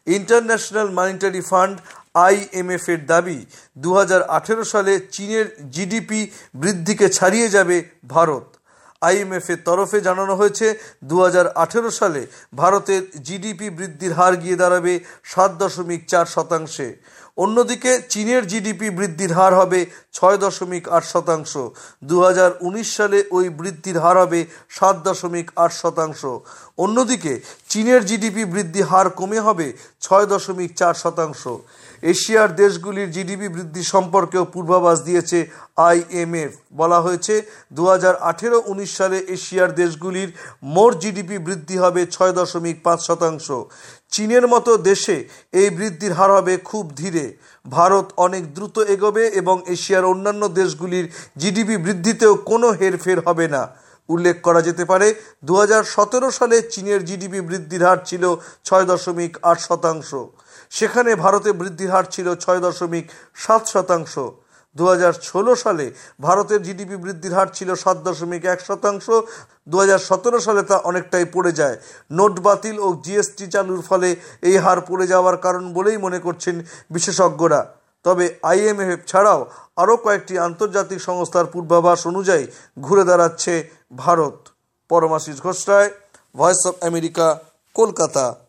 International monetary fund IMF এর দাবি 2018 সালে চীনের জিডিপি বৃদ্ধিকে ছাড়িয়ে যাবে ভারত। IMF এর তরফে জানানো হয়েছে 2018 সালে ভারতের জিডিপি বৃদ্ধির হার গিয়ে দাঁড়াবে 7.4%। অন্যদিকে চীনের জিডিপি বৃদ্ধির হার হবে 6.8%। 2019 সালে ওই বৃদ্ধির হার হবে 7.8%। অন্যদিকে চীনের জিডিপি বৃদ্ধি হার কমে হবে 6.4%। এশিয়ার দেশগুলির জিডিপি বৃদ্ধি সম্পর্কেও পূর্বাভাস দিয়েছে IMF। বলা হয়েছে 2018-19 সালে এশিয়ার দেশগুলির মোট জিডিপি বৃদ্ধি হবে 6.5%। চীনের মতো দেশে এই বৃদ্ধির হার হবে খুব ধীরে। ভারত অনেক দ্রুত এগোবে এবং এশিয়ার অন্যান্য দেশগুলির জিডিপি বৃদ্ধিতেও কোনো হেরফের হবে না। উল্লেখ করা যেতে পারে 2017 সালে চীনের জিডিপি বৃদ্ধির হার ছিল 6.8%। সেখানে ভারতে বৃদ্ধির হার ছিল 6.7%। 2016 সালে ভারতের জিডিপি বৃদ্ধির হার ছিল 7.1%। 2017 সালে তা অনেকটাই পড়ে যায়। নোট বাতিল ও GST চালুর ফলে এই হার পড়ে যাওয়ার কারণ বলেই মনে করছেন বিশেষজ্ঞরা। তবে IMF ছাড়াও আরও কয়েকটি আন্তর্জাতিক সংস্থার পূর্বাভাস অনুযায়ী ঘুরে দাঁড়াচ্ছে Bharat. Paramashis Ghosh Roy, Voice of America, Kolkata.